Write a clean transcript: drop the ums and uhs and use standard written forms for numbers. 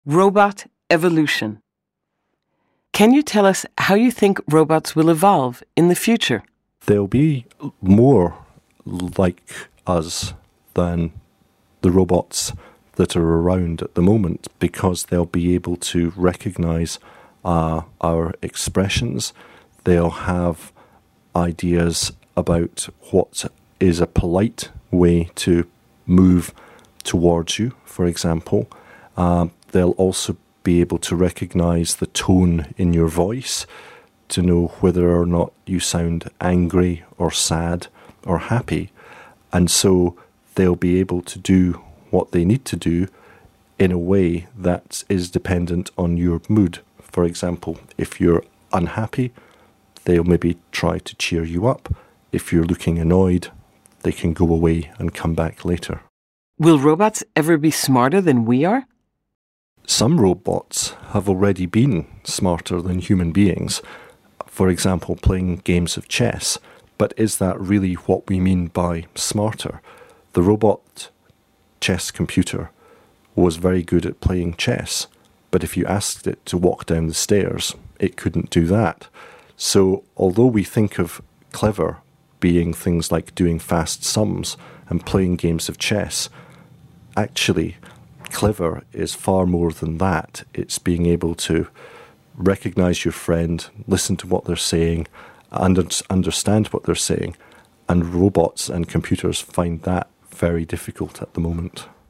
Robot evolution. Can you tell us how you think robots will evolve in the future? They'll be more like us than the robots that are around at the moment, because they'll be able to recognize our expressions. They'll have ideas about what is a polite way to move towards you, for example. They'll also be able to recognize the tone in your voice to know whether or not you sound angry or sad or happy. And so they'll be able to do what they need to do in a way that is dependent on your mood. For example, if you're unhappy, they'll maybe try to cheer you up. If you're looking annoyed, they can go away and come back later. Will robots ever be smarter than we are? Some robots have already been smarter than human beings. For example, playing games of chess. But is that really what we mean by smarter? The robot chess computer was very good at playing chess, but if you asked it to walk down the stairs, it couldn't do that. So although we think of clever being things like doing fast sums and playing games of chess, actually clever is far more than that. It's being able to recognize your friend, listen to what they're saying, and understand what they're saying. And robots and computers find that very difficult at the moment.